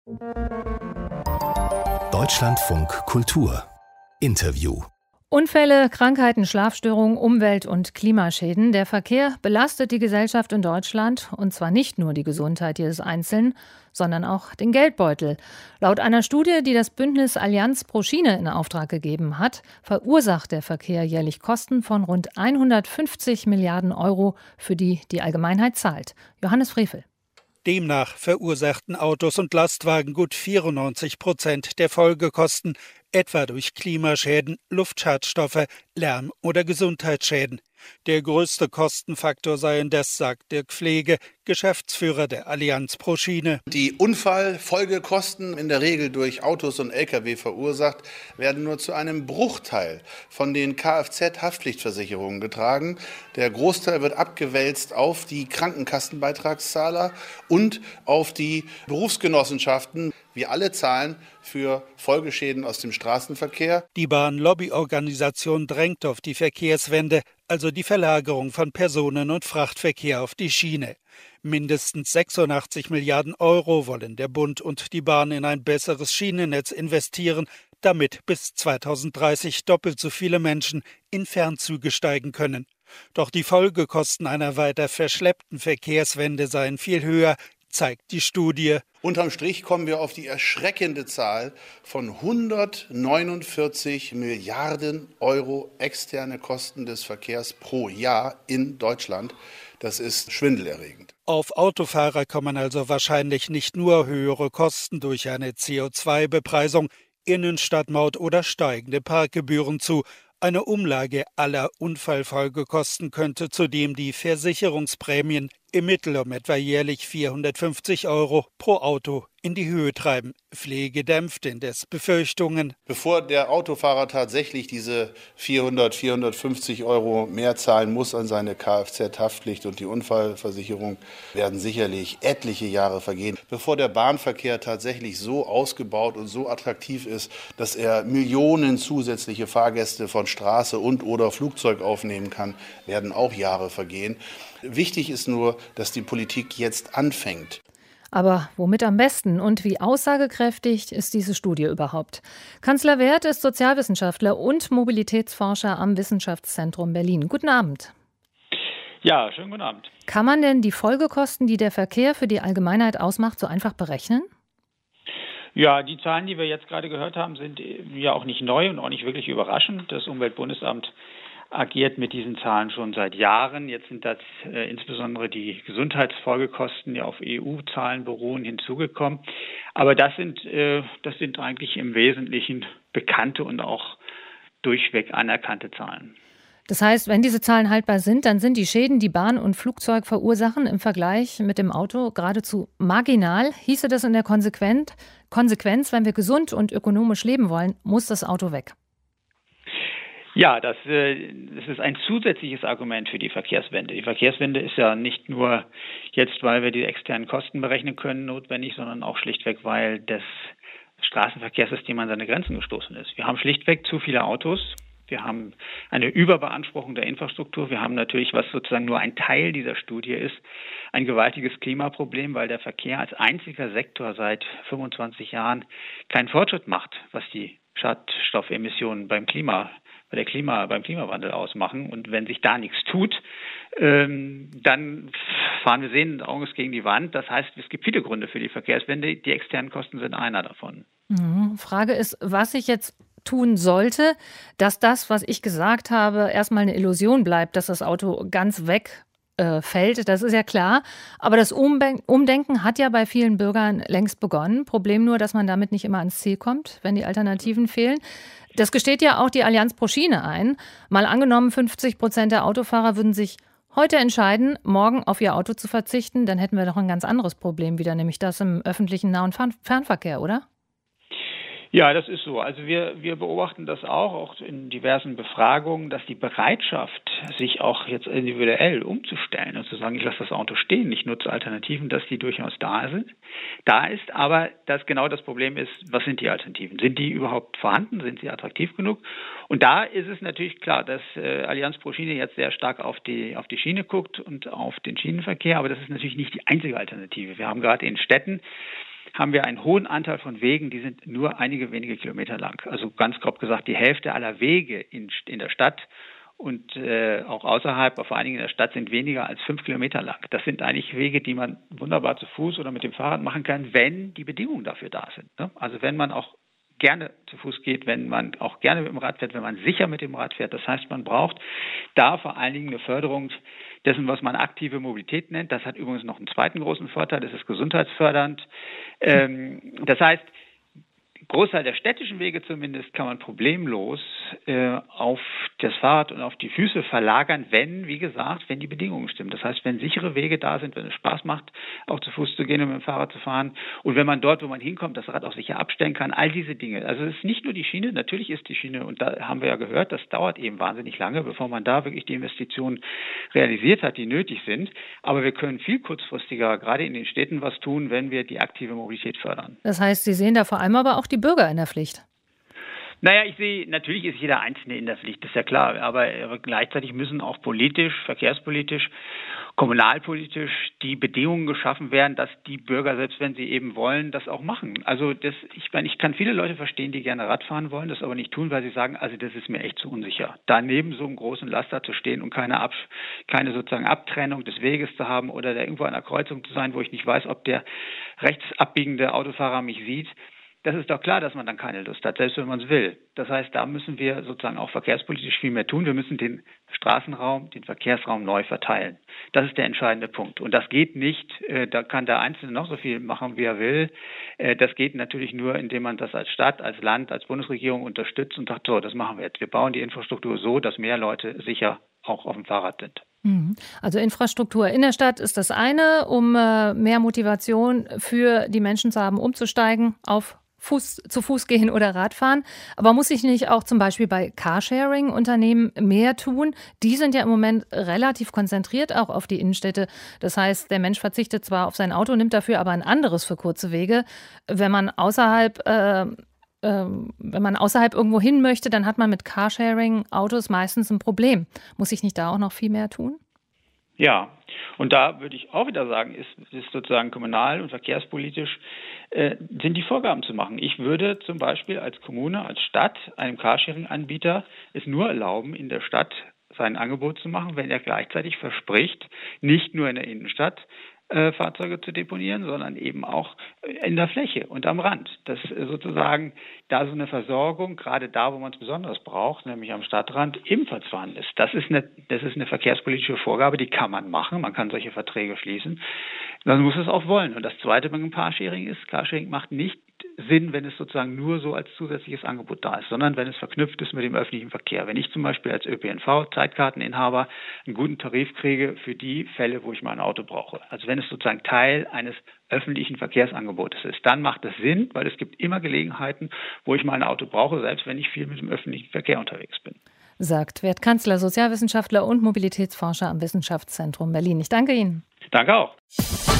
Deutschlandfunk Kultur Interview. Unfälle, Krankheiten, Schlafstörungen, Umwelt- und Klimaschäden. Der Verkehr belastet die Gesellschaft in Deutschland, und zwar nicht nur die Gesundheit jedes Einzelnen, sondern auch den Geldbeutel. Laut einer Studie, die das Bündnis Allianz pro Schiene in Auftrag gegeben hat, verursacht der Verkehr jährlich Kosten von rund 150 Milliarden Euro, für die die Allgemeinheit zahlt. Johannes Frevel. Demnach verursachten Autos und Lastwagen gut 94% der Folgekosten, etwa durch Klimaschäden, Luftschadstoffe, Lärm oder Gesundheitsschäden. Der größte Kostenfaktor sei indes, sagt Dirk Pflege, Geschäftsführer der Allianz pro Schiene. Die Unfallfolgekosten, in der Regel durch Autos und Lkw verursacht, werden nur zu einem Bruchteil von den Kfz-Haftpflichtversicherungen getragen. Der Großteil wird abgewälzt auf die Krankenkassenbeitragszahler und auf die Berufsgenossenschaften. Wir alle zahlen für Folgeschäden aus dem Straßenverkehr. Die Bahn-Lobbyorganisation drängt auf die Verkehrswende, also die Verlagerung von Personen- und Frachtverkehr auf die Schiene. Mindestens 86 Milliarden Euro wollen der Bund und die Bahn in ein besseres Schienennetz investieren, damit bis 2030 doppelt so viele Menschen in Fernzüge steigen können. Doch die Folgekosten einer weiter verschleppten Verkehrswende seien viel höher, zeigt die Studie. Unterm Strich kommen wir auf die erschreckende Zahl von 149 Milliarden Euro externe Kosten des Verkehrs pro Jahr in Deutschland. Das ist schwindelerregend. Auf Autofahrer kommen also wahrscheinlich nicht nur höhere Kosten durch eine CO2-Bepreisung, Innenstadtmaut oder steigende Parkgebühren zu. Eine Umlage aller Unfallfolgekosten könnte zudem die Versicherungsprämien im Mittel um etwa jährlich 450 Euro pro Auto in die Höhe treiben. Pflege dämpft indes Befürchtungen. Bevor der Autofahrer tatsächlich diese 450 Euro mehr zahlen muss an seine Kfz-Haftpflicht und die Unfallversicherung, werden sicherlich etliche Jahre vergehen. Bevor der Bahnverkehr tatsächlich so ausgebaut und so attraktiv ist, dass er Millionen zusätzliche Fahrgäste von Straße und oder Flugzeug aufnehmen kann, werden auch Jahre vergehen. Wichtig ist nur, dass die Politik jetzt anfängt. Aber womit am besten und wie aussagekräftig ist diese Studie überhaupt? Kanzler Wert ist Sozialwissenschaftler und Mobilitätsforscher am Wissenschaftszentrum Berlin. Guten Abend. Ja, schönen guten Abend. Kann man denn die Folgekosten, die der Verkehr für die Allgemeinheit ausmacht, so einfach berechnen? Ja, die Zahlen, die wir jetzt gerade gehört haben, sind ja auch nicht neu und auch nicht wirklich überraschend. Das Umweltbundesamt agiert mit diesen Zahlen schon seit Jahren. Jetzt sind das insbesondere die Gesundheitsfolgekosten, die auf EU-Zahlen beruhen, hinzugekommen. Aber das sind eigentlich im Wesentlichen bekannte und auch durchweg anerkannte Zahlen. Das heißt, wenn diese Zahlen haltbar sind, dann sind die Schäden, die Bahn und Flugzeug verursachen, im Vergleich mit dem Auto geradezu marginal. Hieße das in der Konsequenz, wenn wir gesund und ökonomisch leben wollen, muss das Auto weg. Ja, das ist ein zusätzliches Argument für die Verkehrswende. Die Verkehrswende ist ja nicht nur jetzt, weil wir die externen Kosten berechnen können, notwendig, sondern auch schlichtweg, weil das Straßenverkehrssystem an seine Grenzen gestoßen ist. Wir haben schlichtweg zu viele Autos. Wir haben eine Überbeanspruchung der Infrastruktur. Wir haben natürlich, was sozusagen nur ein Teil dieser Studie ist, ein gewaltiges Klimaproblem, weil der Verkehr als einziger Sektor seit 25 Jahren keinen Fortschritt macht, was die Schadstoffemissionen beim Klimawandel ausmachen. Und wenn sich da nichts tut, dann fahren wir sehenden Auges gegen die Wand. Das heißt, es gibt viele Gründe für die Verkehrswende. Die externen Kosten sind einer davon. Frage ist, was ich jetzt tun sollte, dass das, was ich gesagt habe, erstmal eine Illusion bleibt, dass das Auto ganz wegfällt. Das ist ja klar. Aber das Umdenken hat ja bei vielen Bürgern längst begonnen. Problem nur, dass man damit nicht immer ans Ziel kommt, wenn die Alternativen fehlen. Das gesteht ja auch die Allianz pro Schiene ein. Mal angenommen, 50% der Autofahrer würden sich heute entscheiden, morgen auf ihr Auto zu verzichten, dann hätten wir doch ein ganz anderes Problem wieder, nämlich das im öffentlichen Nah- und Fernverkehr, oder? Ja, das ist so. Also wir beobachten das auch in diversen Befragungen, dass die Bereitschaft, sich auch jetzt individuell umzustellen und zu sagen, ich lasse das Auto stehen, ich nutze Alternativen, dass die durchaus da ist. Aber dass genau das Problem ist, was sind die Alternativen? Sind die überhaupt vorhanden? Sind sie attraktiv genug? Und da ist es natürlich klar, dass Allianz pro Schiene jetzt sehr stark auf die Schiene guckt und auf den Schienenverkehr. Aber das ist natürlich nicht die einzige Alternative. Wir haben gerade in Städten haben wir einen hohen Anteil von Wegen, die sind nur einige wenige Kilometer lang. Also ganz grob gesagt, die Hälfte aller Wege in der Stadt und auch außerhalb, vor allen Dingen in der Stadt, sind weniger als 5 Kilometer lang. Das sind eigentlich Wege, die man wunderbar zu Fuß oder mit dem Fahrrad machen kann, wenn die Bedingungen dafür da sind. Ne? Also wenn man auch gerne zu Fuß geht, wenn man auch gerne mit dem Rad fährt, wenn man sicher mit dem Rad fährt. Das heißt, man braucht da vor allen Dingen eine Förderung dessen, was man aktive Mobilität nennt. Das hat übrigens noch einen zweiten großen Vorteil, das ist gesundheitsfördernd. Das heißt, Großteil der städtischen Wege zumindest kann man problemlos auf das Fahrrad und auf die Füße verlagern, wenn die Bedingungen stimmen. Das heißt, wenn sichere Wege da sind, wenn es Spaß macht, auch zu Fuß zu gehen und mit dem Fahrrad zu fahren und wenn man dort, wo man hinkommt, das Rad auch sicher abstellen kann, all diese Dinge. Also es ist nicht nur die Schiene, natürlich ist die Schiene, und da haben wir ja gehört, das dauert eben wahnsinnig lange, bevor man da wirklich die Investitionen realisiert hat, die nötig sind. Aber wir können viel kurzfristiger, gerade in den Städten, was tun, wenn wir die aktive Mobilität fördern. Das heißt, Sie sehen da vor allem aber auch die Bürger in der Pflicht. Naja, natürlich ist jeder Einzelne in der Pflicht, das ist ja klar. Aber gleichzeitig müssen auch politisch, verkehrspolitisch, kommunalpolitisch die Bedingungen geschaffen werden, dass die Bürger, selbst wenn sie eben wollen, das auch machen. Also ich kann viele Leute verstehen, die gerne Rad fahren wollen, das aber nicht tun, weil sie sagen, also das ist mir echt zu unsicher. Da neben so einem großen Laster zu stehen und keine sozusagen Abtrennung des Weges zu haben oder da irgendwo an einer Kreuzung zu sein, wo ich nicht weiß, ob der rechts abbiegende Autofahrer mich sieht. Das ist doch klar, dass man dann keine Lust hat, selbst wenn man es will. Das heißt, da müssen wir sozusagen auch verkehrspolitisch viel mehr tun. Wir müssen den Straßenraum, den Verkehrsraum neu verteilen. Das ist der entscheidende Punkt. Und das geht nicht, da kann der Einzelne noch so viel machen, wie er will. Das geht natürlich nur, indem man das als Stadt, als Land, als Bundesregierung unterstützt und sagt, so, das machen wir jetzt. Wir bauen die Infrastruktur so, dass mehr Leute sicher auch auf dem Fahrrad sind. Also Infrastruktur in der Stadt ist das eine, um mehr Motivation für die Menschen zu haben, umzusteigen auf zu Fuß gehen oder Radfahren. Aber muss ich nicht auch zum Beispiel bei Carsharing-Unternehmen mehr tun? Die sind ja im Moment relativ konzentriert auch auf die Innenstädte. Das heißt, der Mensch verzichtet zwar auf sein Auto, nimmt dafür aber ein anderes für kurze Wege. Wenn man außerhalb irgendwo hin möchte, dann hat man mit Carsharing-Autos meistens ein Problem. Muss ich nicht da auch noch viel mehr tun? Ja, und da würde ich auch wieder sagen, ist sozusagen kommunal- und verkehrspolitisch sind die Vorgaben zu machen. Ich würde zum Beispiel als Kommune, als Stadt einem Carsharing-Anbieter es nur erlauben, in der Stadt sein Angebot zu machen, wenn er gleichzeitig verspricht, nicht nur in der Innenstadt Fahrzeuge zu deponieren, sondern eben auch in der Fläche und am Rand. Dass sozusagen da so eine Versorgung, gerade da, wo man es besonders braucht, nämlich am Stadtrand, ebenfalls vorhanden ist. Das ist eine verkehrspolitische Vorgabe, die kann man machen. Man kann solche Verträge schließen. Man muss es auch wollen. Und das Zweite beim Carsharing ist, Carsharing macht nicht Sinn, wenn es sozusagen nur so als zusätzliches Angebot da ist, sondern wenn es verknüpft ist mit dem öffentlichen Verkehr. Wenn ich zum Beispiel als ÖPNV-Zeitkarteninhaber einen guten Tarif kriege für die Fälle, wo ich mal ein Auto brauche. Also wenn es sozusagen Teil eines öffentlichen Verkehrsangebotes ist, dann macht es Sinn, weil es gibt immer Gelegenheiten, wo ich mal ein Auto brauche, selbst wenn ich viel mit dem öffentlichen Verkehr unterwegs bin. Sagt Bert Kanzler, Sozialwissenschaftler und Mobilitätsforscher am Wissenschaftszentrum Berlin. Ich danke Ihnen. Danke auch.